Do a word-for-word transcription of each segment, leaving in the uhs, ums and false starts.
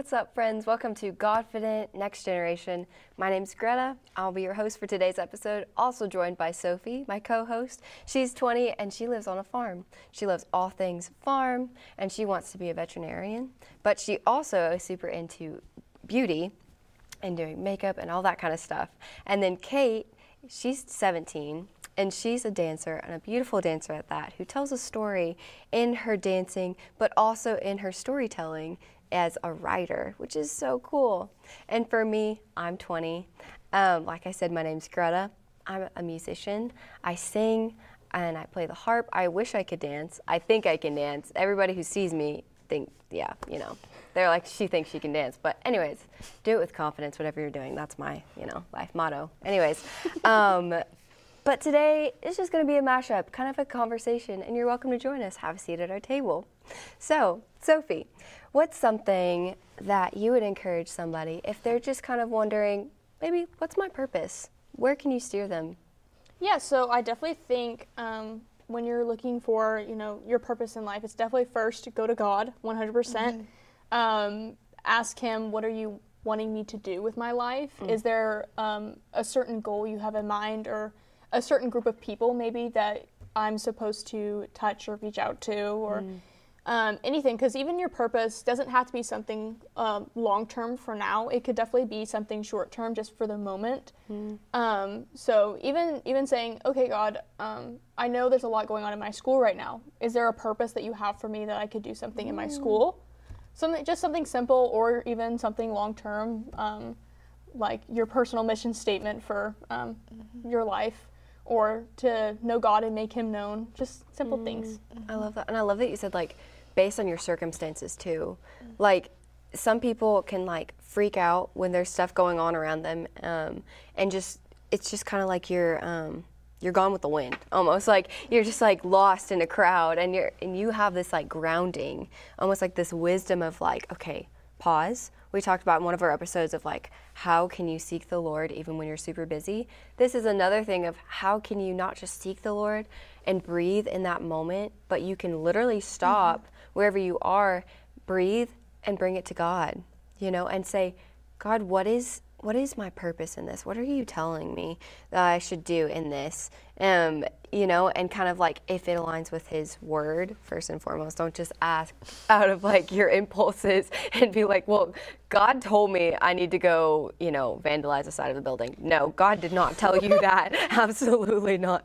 What's up, friends? Welcome to Godfident Next Generation. My name's Greta. I'll be your host for today's episode, also joined by Sophie, my co-host. She's twenty and she lives on a farm. She loves all things farm and she wants to be a veterinarian, but she also is super into beauty and doing makeup and all that kind of stuff. And then Kate, she's seventeen. And she's a dancer, and a beautiful dancer at that, who tells a story in her dancing, but also in her storytelling as a writer, which is so cool. And for me, I'm twenty. Um, like I said, my name's Greta. I'm a musician. I sing, and I play the harp. I wish I could dance. I think I can dance. Everybody who sees me think, yeah, you know, they're like, she thinks she can dance. But anyways, do it with confidence, whatever you're doing. That's my, you know, life motto. Anyways. Um, But today, it's just going to be a mashup, kind of a conversation, and you're welcome to join us. Have a seat at our table. So, Sophie, what's something that you would encourage somebody if they're just kind of wondering, maybe, what's my purpose? Where can you steer them? Yeah, so I definitely think um, when you're looking for, you know, your purpose in life, it's definitely first to go to God, one hundred percent. Mm-hmm. Um, ask Him, what are you wanting me to do with my life? Mm. Is there um, a certain goal you have in mind, or a certain group of people maybe that I'm supposed to touch or reach out to, or mm. um, anything, because even your purpose doesn't have to be something um, long-term for now. It could definitely be something short-term just for the moment. Mm. Um, so even even saying, okay, God, um, I know there's a lot going on in my school right now. Is there a purpose that you have for me that I could do something mm. in my school? Something, just something simple, or even something long-term, um, like your personal mission statement for um, mm-hmm. your life. Or to know God and make Him known, just simple mm, things. I love that. And I love that you said, like, based on your circumstances, too. Mm. Like, some people can, like, freak out when there's stuff going on around them, um, and just, it's just kind of like you're, um, you're gone with the wind, almost. Like, you're just, like, lost in a crowd, and you're, and you have this, like, grounding, almost like this wisdom of, like, okay, pause. We talked about in one of our episodes of, like, how can you seek the Lord even when you're super busy? This is another thing of how can you not just seek the Lord and breathe in that moment, but you can literally stop mm-hmm. wherever you are, breathe, and bring it to God, you know, and say, God, what is what is my purpose in this? What are you telling me that I should do in this? Um, you know, and kind of like if it aligns with His word, first and foremost, don't just ask out of like your impulses and be like, well, God told me I need to go, you know, vandalize the side of the building. No, God did not tell you that. Absolutely not.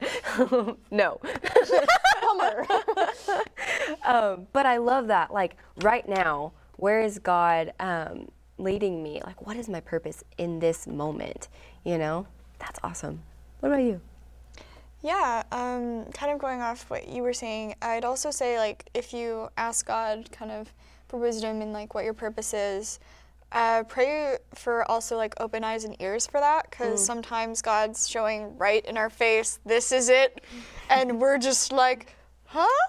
No. Bummer. um, but I love that. Like right now, where is God um, leading me? Like, what is my purpose in this moment? You know, that's awesome. What about you? Yeah, um, kind of going off what you were saying, I'd also say, like, if you ask God kind of for wisdom and, like, what your purpose is, uh, pray for also, like, open eyes and ears for that, because mm. sometimes God's showing right in our face, this is it, and we're just like, huh?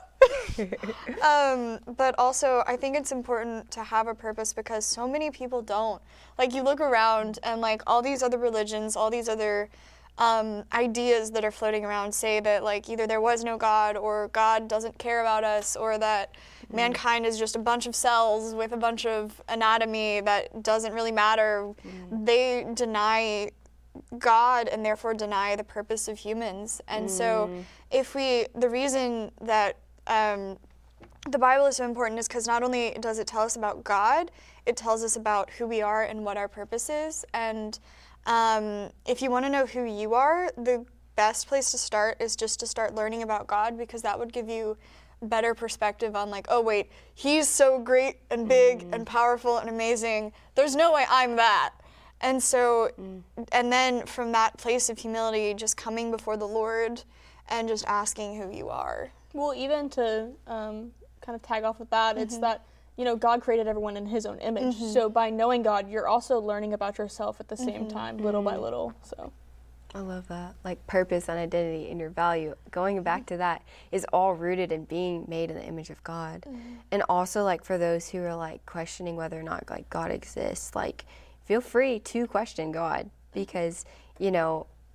um, but also, I think it's important to have a purpose because so many people don't. Like, you look around and, like, all these other religions, all these other Um, ideas that are floating around say that, like, either there was no God, or God doesn't care about us, or that mm. mankind is just a bunch of cells with a bunch of anatomy that doesn't really matter. Mm. They deny God and therefore deny the purpose of humans. And mm. so if we, the reason that um, the Bible is so important is because not only does it tell us about God, it tells us about who we are and what our purpose is. And Um, if you want to know who you are, the best place to start is just to start learning about God, because that would give you better perspective on, like, oh wait, He's so great and big mm. and powerful and amazing. There's no way I'm that. And so, mm. and then from that place of humility, just coming before the Lord and just asking who you are. Well, even to um, kind of tag off with that, mm-hmm. it's that, you know, God created everyone in His own image. Mm-hmm. So by knowing God, you're also learning about yourself at the same mm-hmm. time, little mm-hmm. by little. So I love that. Like purpose and identity and your value, going back mm-hmm. to that, is all rooted in being made in the image of God. Mm-hmm. And also, like, for those who are, like, questioning whether or not, like, God exists, like, feel free to question God, because, you know,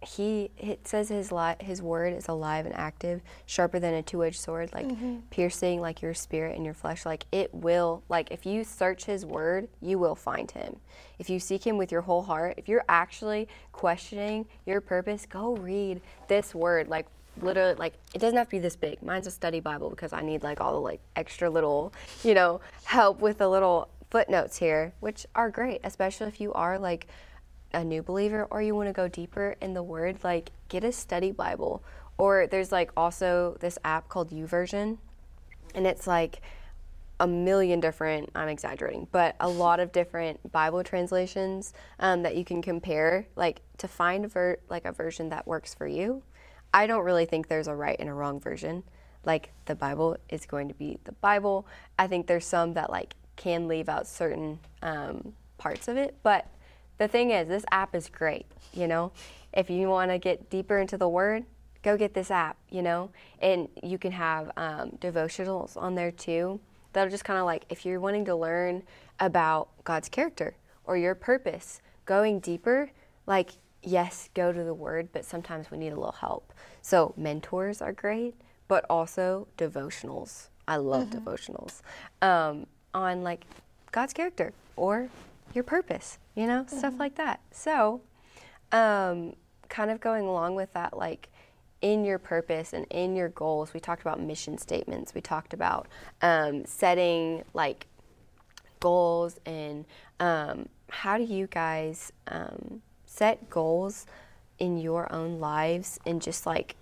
he it says his li- his word is alive and active, sharper than a two-edged sword, like mm-hmm. piercing like your spirit and your flesh. Like it will, like if you search his word, you will find him. If you seek him with your whole heart, if you're actually questioning your purpose, go read this word. Like literally, like it doesn't have to be this big. Mine's a study Bible because I need like all the like extra little, you know, help with the little footnotes here, which are great, especially if you are like a new believer or you want to go deeper in the word. Like get a study Bible. Or there's like also this app called YouVersion, and it's like a million different, I'm exaggerating, but a lot of different Bible translations um, that you can compare, like to find a ver- like a version that works for you. I don't really think there's a right and a wrong version. Like the Bible is going to be the Bible. I think there's some that like can leave out certain um, parts of it, but the thing is, this app is great, you know? If you want to get deeper into the Word, go get this app, you know? And you can have um, devotionals on there too. That'll just kind of like, if you're wanting to learn about God's character or your purpose, going deeper, like, yes, go to the Word, but sometimes we need a little help. So mentors are great, but also devotionals. I love mm-hmm. devotionals um, on like God's character or your purpose, you know, mm-hmm. stuff like that. So um, kind of going along with that, like in your purpose and in your goals, we talked about mission statements. We talked about um, setting like goals and um, how do you guys um, set goals in your own lives and just like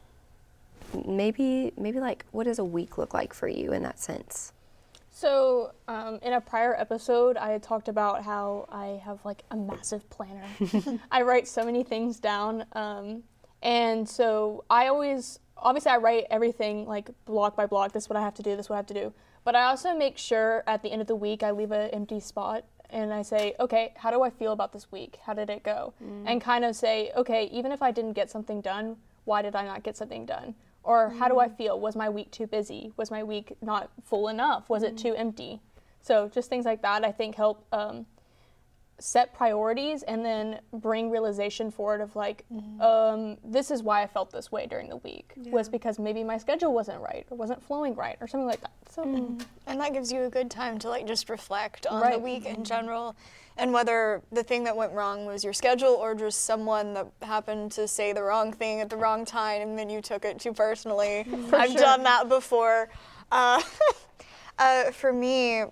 maybe, maybe like what does a week look like for you in that sense? So um, in a prior episode, I had talked about how I have like a massive planner. I write so many things down. Um, and so I always, obviously I write everything like block by block. This is what I have to do. This is what I have to do. But I also make sure at the end of the week, I leave an empty spot and I say, okay, how do I feel about this week? How did it go? Mm. And kind of say, okay, even if I didn't get something done, why did I not get something done? Or how do I feel? Was my week too busy? Was my week not full enough? Was mm. it too empty? So just things like that I think help um, set priorities and then bring realization forward of like, mm. um, this is why I felt this way during the week. Yeah. Was because maybe my schedule wasn't right or wasn't flowing right or something like that. So, mm. And that gives you a good time to like just reflect on right. the week mm-hmm. in general. And whether the thing that went wrong was your schedule or just someone that happened to say the wrong thing at the wrong time and then you took it too personally. For I've sure. done that before. Uh, uh, for me,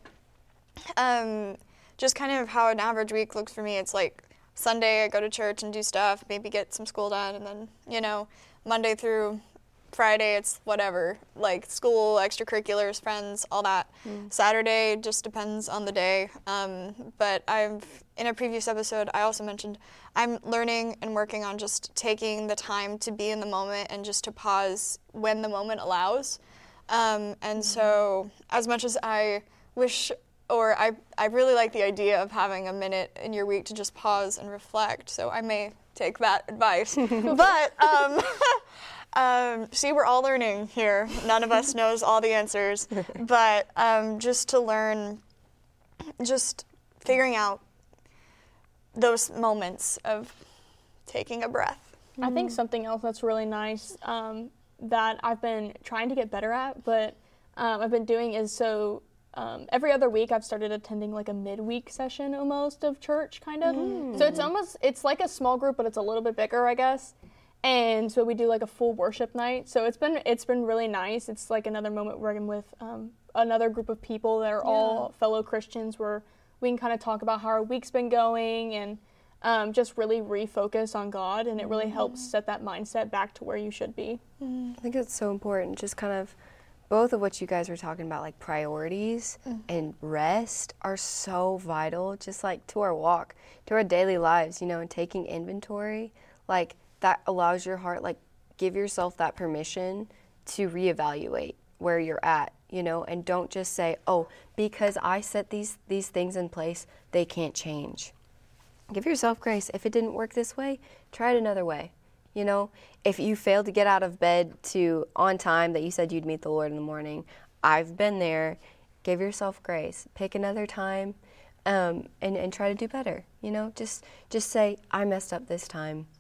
um, just kind of how an average week looks for me, it's like Sunday I go to church and do stuff, maybe get some school done, and then, you know, Monday through Friday, it's whatever, like school, extracurriculars, friends, all that. Mm. Saturday just depends on the day. Um, but I've, in a previous episode, I also mentioned I'm learning and working on just taking the time to be in the moment and just to pause when the moment allows. Um, and mm. so as much as I wish, or I, I really like the idea of having a minute in your week to just pause and reflect. So I may take that advice. But, um, Um, see, we're all learning here. None of us knows all the answers, but um, just to learn, just figuring out those moments of taking a breath. I think something else that's really nice um, that I've been trying to get better at, but um, I've been doing is so um, every other week I've started attending like a midweek session almost of church, kind of. Mm. So it's almost, it's like a small group, but it's a little bit bigger, I guess. And so we do like a full worship night. So it's been it's been really nice. It's like another moment working with um, another group of people that are yeah. all fellow Christians where we can kind of talk about how our week's been going and um, just really refocus on God. And it really mm-hmm. helps set that mindset back to where you should be. Mm-hmm. I think it's so important. Just kind of both of what you guys were talking about, like priorities mm-hmm. and rest are so vital, just like to our walk, to our daily lives, you know, and taking inventory, like that allows your heart, like, give yourself that permission to reevaluate where you're at, you know, and don't just say, oh, because I set these these things in place, they can't change. Give yourself grace. If it didn't work this way, try it another way, you know. If you failed to get out of bed to on time that you said you'd meet the Lord in the morning, I've been there. Give yourself grace. Pick another time um, and, and try to do better, you know. Just just say, I messed up this time.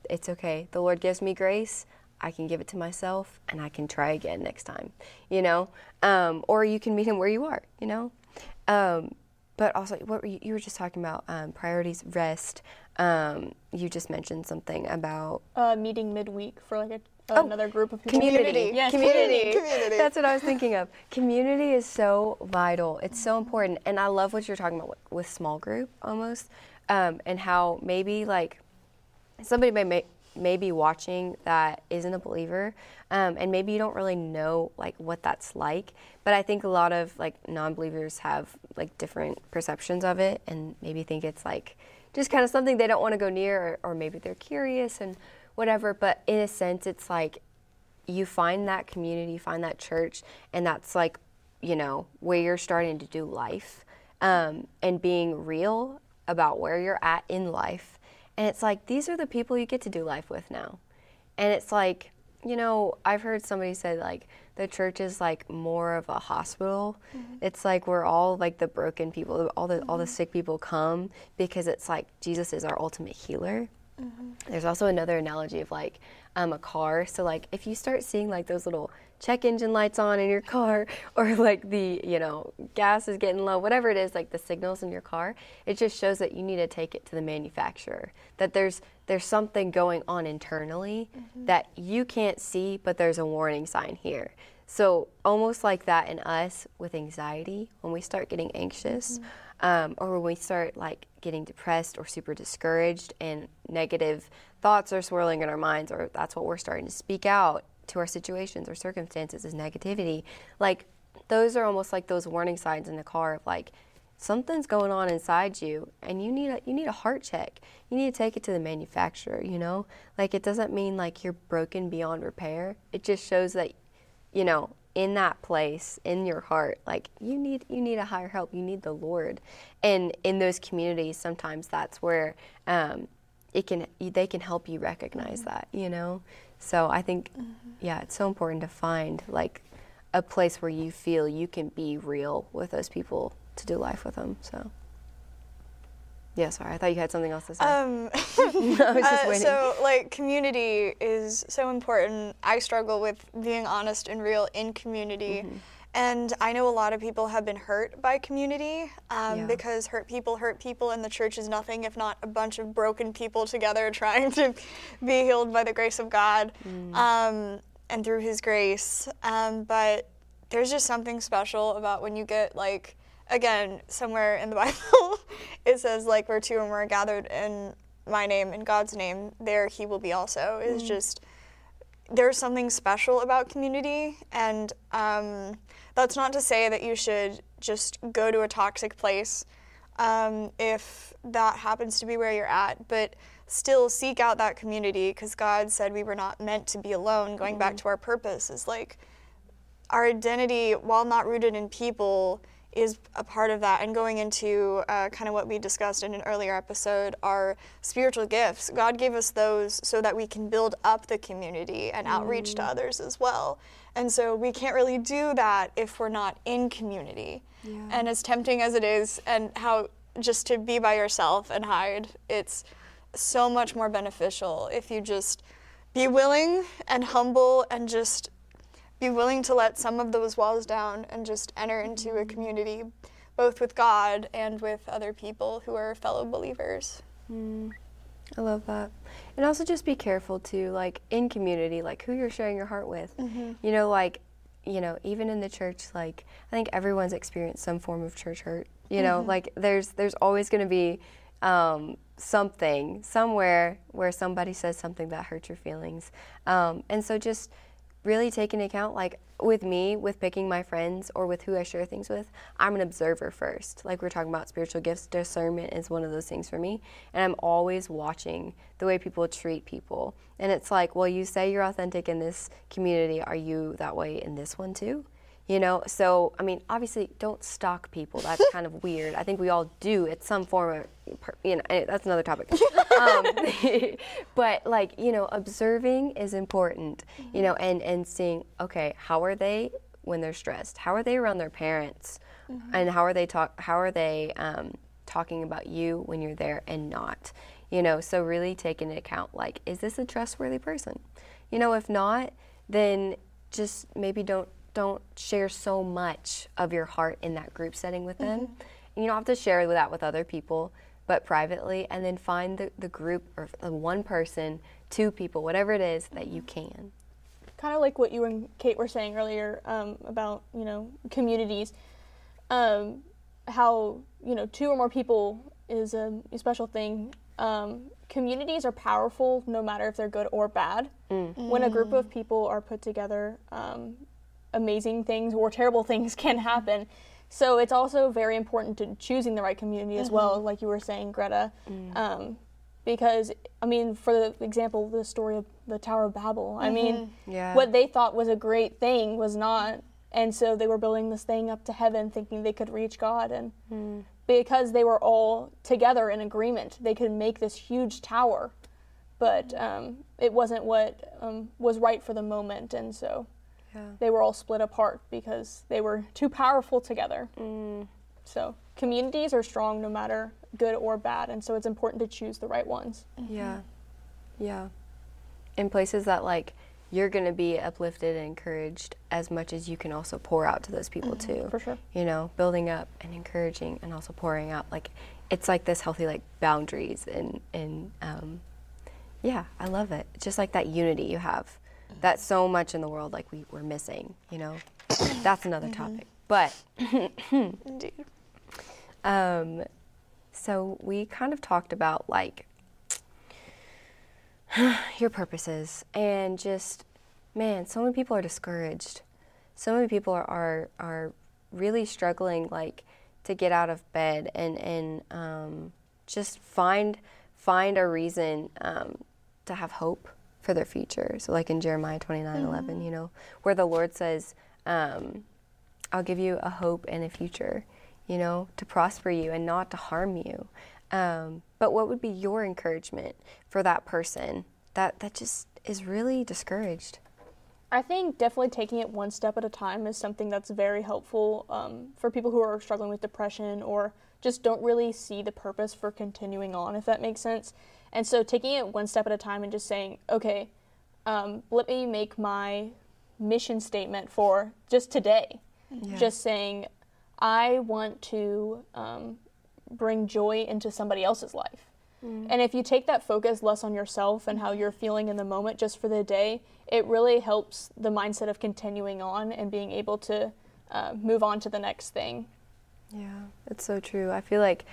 it's okay. The Lord gives me grace. I can give it to myself, and I can try again next time, you know? Um, or you can meet him where you are, you know? Um, but also, what were you, you were just talking about um, priorities, rest. Um, you just mentioned something about... Uh, meeting midweek for like a, Oh, another group of people. Community. Yes. Community. Community. That's what I was thinking of. Community is so vital. It's so important. And I love what you're talking about with, with small group almost, um, and how maybe like somebody may make may be watching that isn't a believer, um, and maybe you don't really know like what that's like, but I think a lot of like non-believers have like different perceptions of it, and maybe think it's like just kind of something they don't want to go near, or, or maybe they're curious and whatever. But in a sense, it's like you find that community, find that church, and that's like, you know, where you're starting to do life, um, and being real about where you're at in life. And it's like, these are the people you get to do life with now. And it's like, you know, I've heard somebody say, like, the church is, like, more of a hospital. Mm-hmm. It's like we're all, like, the broken people, all the mm-hmm. all the sick people come because it's like Jesus is our ultimate healer. Mm-hmm. There's also another analogy of, like, um, a car. So, like, if you start seeing, like, those little check engine lights on in your car, or like the, you know, gas is getting low, whatever it is, like the signals in your car, it just shows that you need to take it to the manufacturer, that there's there's something going on internally mm-hmm. that you can't see, but there's a warning sign here. So almost like that in us with anxiety, when we start getting anxious, mm-hmm. um, or when we start like getting depressed or super discouraged and negative thoughts are swirling in our minds, or that's what we're starting to speak out to our situations or circumstances is negativity. Like, those are almost like those warning signs in the car of like, something's going on inside you, and you need a you need a heart check. You need to take it to the manufacturer, you know? Like, it doesn't mean like you're broken beyond repair. It just shows that, you know, in that place, in your heart, like you need you need a higher help. You need the Lord. And in those communities, sometimes that's where um, it can they can help you recognize mm-hmm. that, you know? So I think, mm-hmm. yeah, it's so important to find like a place where you feel you can be real with those people to do life with them. So, yeah, sorry, I thought you had something else to say. Um, no, I was just uh, waiting. So, like, community is so important. I struggle with being honest and real in community. Mm-hmm. And I know a lot of people have been hurt by community um, yeah. because hurt people hurt people, and the church is nothing if not a bunch of broken people together trying to be healed by the grace of God mm. um, and through His grace. Um, but there's just something special about when you get, like, again, somewhere in the Bible, it says, like, where two or more are gathered in my name, in God's name, there He will be also. It's mm. just, there's something special about community, and um, that's not to say that you should just go to a toxic place um, if that happens to be where you're at, but still seek out that community, because God said we were not meant to be alone. Going mm-hmm. back to our purpose is like our identity, while not rooted in people, is a part of that. And going into uh, kind of what we discussed in an earlier episode, our spiritual gifts. God gave us those so that we can build up the community and outreach mm. to others as well. And so we can't really do that if we're not in community. Yeah. And as tempting as it is, and how just to be by yourself and hide, it's so much more beneficial if you just be willing and humble and just be willing to let some of those walls down and just enter into a community, both with God and with other people who are fellow believers. Mm, I love that. And also just be careful too, like in community, like who you're sharing your heart with. Mm-hmm. You know, like, you know, even in the church, like I think everyone's experienced some form of church hurt. You know, mm-hmm. like there's there's always going to be um, something somewhere where somebody says something that hurts your feelings. Um, and so just really take into account, like with me, with picking my friends or with who I share things with, I'm an observer first. Like we're talking about spiritual gifts, discernment is one of those things for me. And I'm always watching the way people treat people. And it's like, well, you say you're authentic in this community. Are you that way in this one too? You know, so, I mean, obviously, don't stalk people. That's kind of weird. I think we all do at some form of, you know, that's another topic. um, but, like, you know, observing is important, mm-hmm. you know, and, and seeing, okay, how are they when they're stressed? How are they around their parents? Mm-hmm. And how are they talk? How are they um, talking about you when you're there and not? you know, so really take into account, like, is this a trustworthy person? You know, if not, then just maybe don't don't share so much of your heart in that group setting with them. Mm-hmm. And you don't have to share that with other people, but privately, and then find the, the group or the one person, two people, whatever it is that you can. Kind of like what you and Kate were saying earlier um, about, you know, communities, um, how, you know, two or more people is a, a special thing. Um, communities are powerful no matter if they're good or bad. Mm. When a group of people are put together, um, amazing things or terrible things can happen. So it's also very important to choosing the right community as mm-hmm. well, like you were saying, Greta. Mm. Um, because, I mean, for the example, the story of the Tower of Babel, mm-hmm. I mean, yeah. what they thought was a great thing was not. And so they were building this thing up to heaven thinking they could reach God. And mm. because they were all together in agreement, they could make this huge tower. But um, it wasn't what um, was right for the moment. And so yeah. they were all split apart because they were too powerful together. Mm. So communities are strong no matter good or bad. And so it's important to choose the right ones. Mm-hmm. Yeah. Yeah. In places that, like, you're going to be uplifted and encouraged as much as you can also pour out to those people mm-hmm. too. For sure. You know, building up and encouraging and also pouring out. Like, it's like this healthy, like, boundaries and, and um, yeah, I love it. Just like that unity you have. Mm-hmm. That's so much in the world, like, we, we're missing, you know. That's another mm-hmm. topic. But, Indeed. Um, so we kind of talked about, like, your purposes, and just, man, so many people are discouraged. So many people are are, are really struggling, like, to get out of bed and and um, just find find a reason um, to have hope for their future. So, like in Jeremiah twenty-nine eleven, mm-hmm. you know, where the Lord says, um, "I'll give you a hope and a future, you know, to prosper you and not to harm you." Um, but what would be your encouragement for that person that, that just is really discouraged? I think definitely taking it one step at a time is something that's very helpful um, for people who are struggling with depression or just don't really see the purpose for continuing on, if that makes sense. And so taking it one step at a time and just saying, okay, um, let me make my mission statement for just today. Yeah. Just saying, I want to um, bring joy into somebody else's life. Mm. And if you take that focus less on yourself and how you're feeling in the moment just for the day, it really helps the mindset of continuing on and being able to uh, move on to the next thing. Yeah, it's so true. I feel like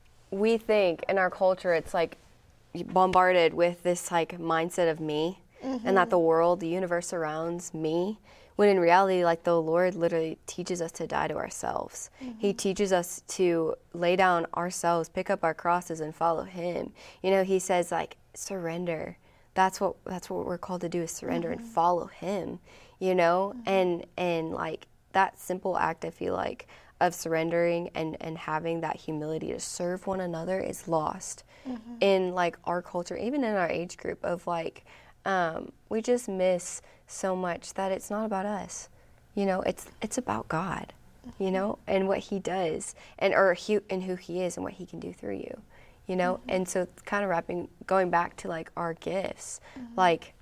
we think in our culture it's like bombarded with this like mindset of me mm-hmm. and that the world, the universe surrounds me. When in reality, like, the Lord literally teaches us to die to ourselves. Mm-hmm. He teaches us to lay down ourselves, pick up our crosses, and follow Him. You know, He says, like, surrender. That's what that's what we're called to do, is surrender mm-hmm. and follow Him. You know, mm-hmm. and and like that simple act, I feel like, of surrendering and and having that humility to serve one another is lost mm-hmm. in like our culture, even in our age group of like. Um, we just miss so much that it's not about us, you know, it's it's about God, mm-hmm. you know, and what He does, and or he, and who He is and what He can do through you, you know, mm-hmm. and so kind of wrapping, going back to like our gifts, mm-hmm. like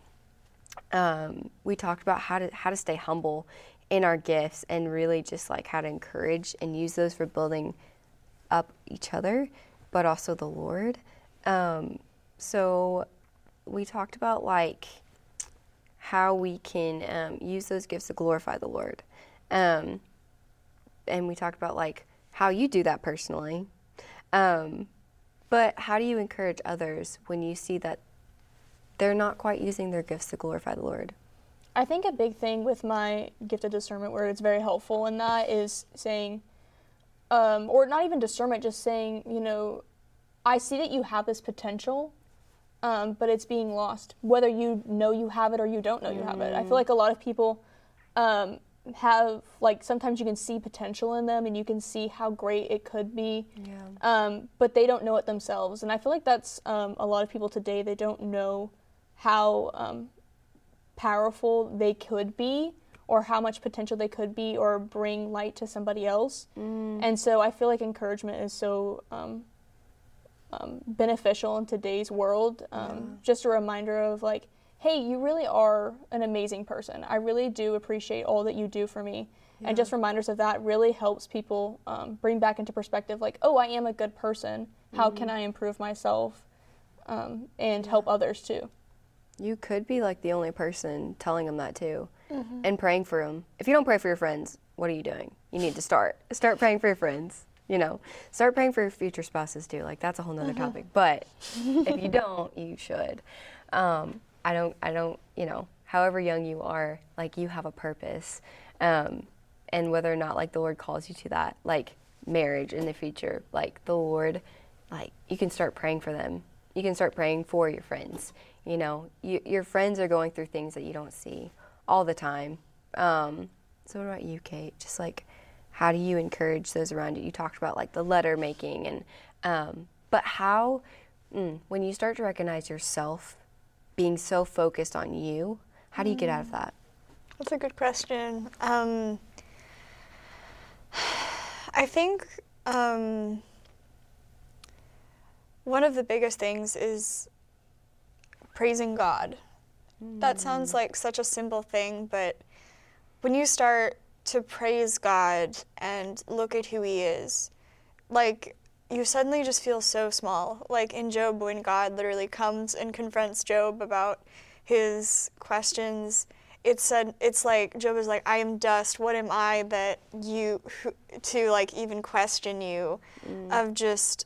um, we talked about how to how to stay humble in our gifts and really just like how to encourage and use those for building up each other, but also the Lord. Um, so. We talked about like how we can um, use those gifts to glorify the Lord, um, and we talked about like how you do that personally. Um, but how do you encourage others when you see that they're not quite using their gifts to glorify the Lord? I think a big thing with my gift of discernment, where it's very helpful, and that is saying, um, or not even discernment, just saying, you know, I see that you have this potential. Um, but it's being lost, whether you know you have it or you don't know you have it. I feel like a lot of people um, have, like, sometimes you can see potential in them and you can see how great it could be, yeah. um, but they don't know it themselves. And I feel like that's um, a lot of people today, they don't know how um, powerful they could be or how much potential they could be or bring light to somebody else. Mm. And so I feel like encouragement is so um, um, beneficial in today's world. Um, yeah. Just a reminder of like, hey, you really are an amazing person. I really do appreciate all that you do for me. Yeah. And just reminders of that really helps people um, bring back into perspective, like, oh, I am a good person. How mm-hmm. can I improve myself um, and help others too? You could be like the only person telling them that too, mm-hmm. and praying for them. If you don't pray for your friends, what are you doing? You need to start. Start praying for your friends. You know, start praying for your future spouses too. Like that's a whole nother mm-hmm. topic. But if you don't, you should. Um, I don't. I don't. You know, however young you are, like you have a purpose. Um, And whether or not, like, the Lord calls you to that, like, marriage in the future, like, the Lord, like, you can start praying for them. You can start praying for your friends. You know, you, your friends are going through things that you don't see all the time. Um, so what about you, Kate? Just, like, how do you encourage those around you? You talked about, like, the letter making, and um, but how, mm, when you start to recognize yourself being so focused on you, how do you get out of that? That's a good question. Um... I think um, one of the biggest things is praising God. Mm. That sounds like such a simple thing, but when you start to praise God and look at who He is, like, you suddenly just feel so small. Like in Job, when God literally comes and confronts Job about his questions, It's said it's like Job is like, I am dust. What am I that you to like even question you? Mm. Of just,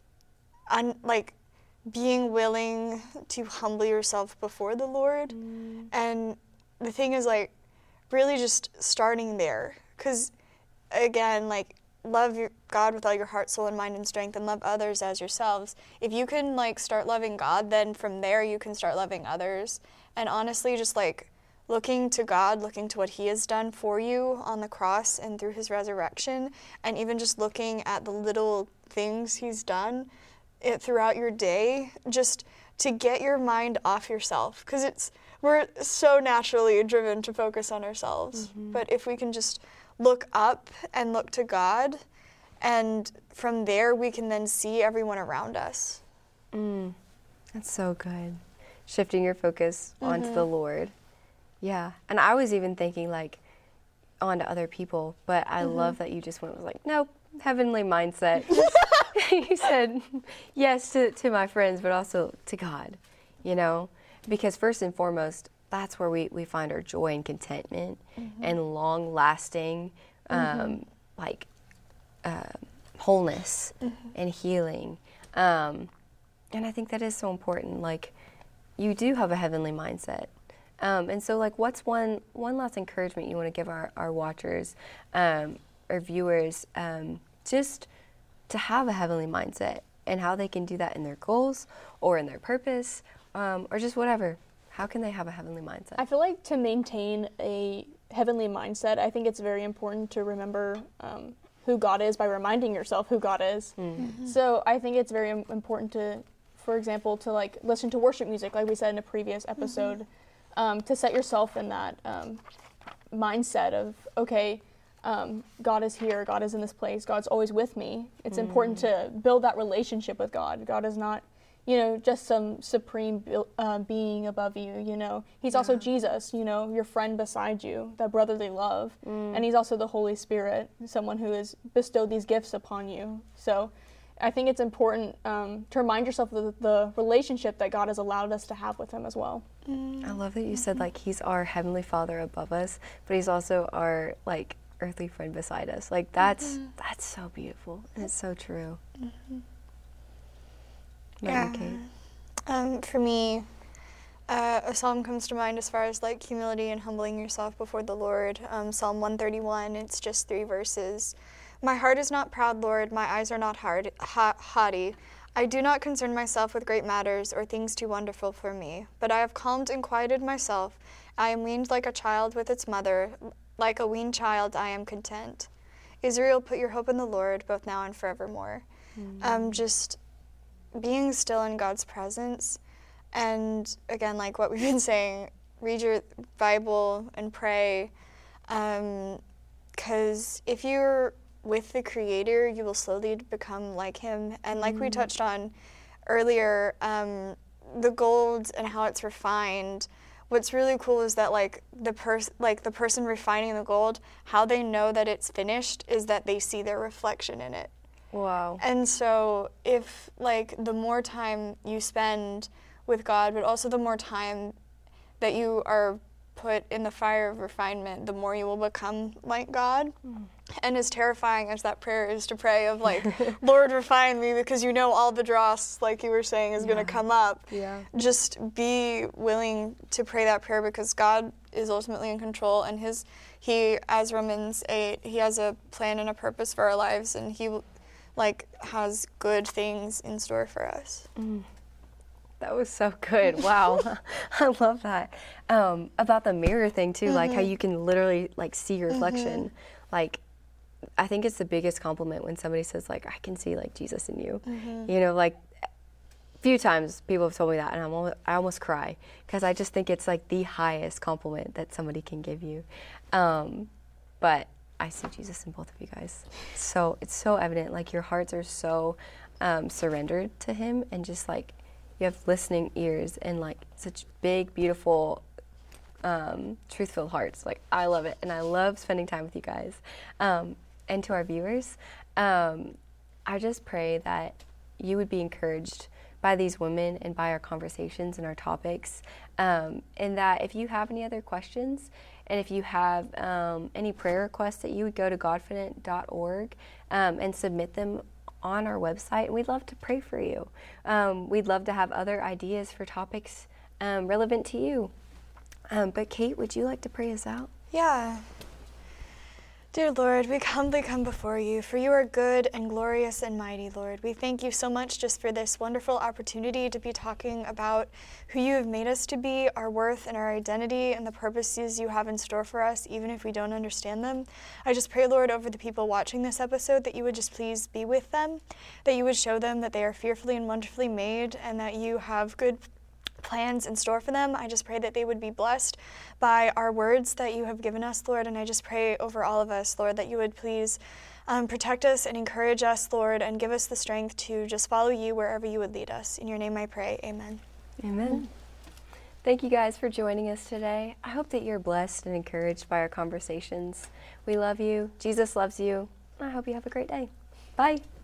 un, like, being willing to humble yourself before the Lord, mm. and the thing is like, really just starting there, because again, like, love your God with all your heart, soul, and mind and strength, and love others as yourselves. If you can like start loving God, then from there you can start loving others, and honestly, just like. Looking to God, looking to what He has done for you on the cross and through His resurrection, and even just looking at the little things He's done it, throughout your day, just to get your mind off yourself. Because it's we're so naturally driven to focus on ourselves. Mm-hmm. But if we can just look up and look to God, and from there we can then see everyone around us. Mm, that's so good. Shifting your focus mm-hmm. onto the Lord. Yeah, and I was even thinking, like, onto other people, but I mm-hmm. love that you just went with, like, nope, heavenly mindset. You said yes to, to my friends, but also to God, you know? Because first and foremost, that's where we, we find our joy and contentment mm-hmm. and long-lasting, um, mm-hmm. like, uh, wholeness mm-hmm. and healing. Um, and I think that is so important. Like, you do have a heavenly mindset. Um, and so, like, what's one one last encouragement you want to give our, our watchers um, or viewers um, just to have a heavenly mindset and how they can do that in their goals or in their purpose um, or just whatever? How can they have a heavenly mindset? I feel like to maintain a heavenly mindset, I think it's very important to remember um, who God is by reminding yourself who God is. Mm-hmm. So I think it's very important to, for example, to, like, listen to worship music, like we said in a previous episode. Mm-hmm. Um, to set yourself in that um, mindset of, okay, um, God is here, God is in this place, God's always with me. It's mm. important to build that relationship with God. God is not, you know, just some supreme uh, being above you, you know. He's yeah. also Jesus, you know, your friend beside you, that brotherly love. Mm. And He's also the Holy Spirit, someone who has bestowed these gifts upon you. So I think it's important um, to remind yourself of the, the relationship that God has allowed us to have with Him as well. Mm. I love that you said, like, He's our Heavenly Father above us, but He's also our, like, earthly friend beside us. Like, that's mm-hmm. that's so beautiful, and it's so true. Mm-hmm. Yeah. Kate? Um, for me, uh, a psalm comes to mind as far as, like, humility and humbling yourself before the Lord. Um, Psalm one thirty-one, it's just three verses. My heart is not proud, Lord, my eyes are not hard, ha- haughty. I do not concern myself with great matters or things too wonderful for me, but I have calmed and quieted myself. I am weaned like a child with its mother. Like a weaned child, I am content. Israel, put your hope in the Lord, both now and forevermore. Mm-hmm. Um, just being still in God's presence. And again, like what we've been saying, read your Bible and pray. Um, 'cause if you're with the Creator, you will slowly become like Him. And like mm. we touched on earlier, um, the gold and how it's refined. What's really cool is that like the person, like the person refining the gold, how they know that it's finished is that they see their reflection in it. Wow. And so if like the more time you spend with God, but also the more time that you are put in the fire of refinement, the more you will become like God. Mm. And as terrifying as that prayer is to pray of like, Lord, refine me, because you know all the dross, like you were saying, is yeah. going to come up. Yeah. Just be willing to pray that prayer, because God is ultimately in control, and his, he, as Romans eight, he has a plan and a purpose for our lives, and he like has good things in store for us. Mm. That was so good. Wow. I love that. Um, about the mirror thing too, mm-hmm. like how you can literally like see your reflection. Mm-hmm. Like, I think it's the biggest compliment when somebody says like, I can see like Jesus in you. Mm-hmm. You know, like a few times people have told me that, and I'm almost, I almost cry, because I just think it's like the highest compliment that somebody can give you. Um, but I see Jesus in both of you guys. So it's so evident, like your hearts are so um, surrendered to him, and just like you have listening ears and like such big, beautiful, um, truth-filled hearts. Like, I love it, and I love spending time with you guys. Um, and to our viewers, um, I just pray that you would be encouraged by these women and by our conversations and our topics, um, and that if you have any other questions, and if you have um, any prayer requests, that you would go to godfident dot org um, and submit them on our website. We'd love to pray for you. Um, we'd love to have other ideas for topics um, relevant to you. Um, but Kate, would you like to pray us out? Yeah. Dear Lord, we humbly come before you, for you are good and glorious and mighty, Lord. We thank you so much just for this wonderful opportunity to be talking about who you have made us to be, our worth and our identity, and the purposes you have in store for us, even if we don't understand them. I just pray, Lord, over the people watching this episode, that you would just please be with them, that you would show them that they are fearfully and wonderfully made, and that you have good plans in store for them. I just pray that they would be blessed by our words that you have given us, Lord, and I just pray over all of us, Lord, that you would please um, protect us and encourage us, Lord, and give us the strength to just follow you wherever you would lead us. In your name I pray, amen. Amen. Thank you guys for joining us today. I hope that you're blessed and encouraged by our conversations. We love you. Jesus loves you. I hope you have a great day. Bye.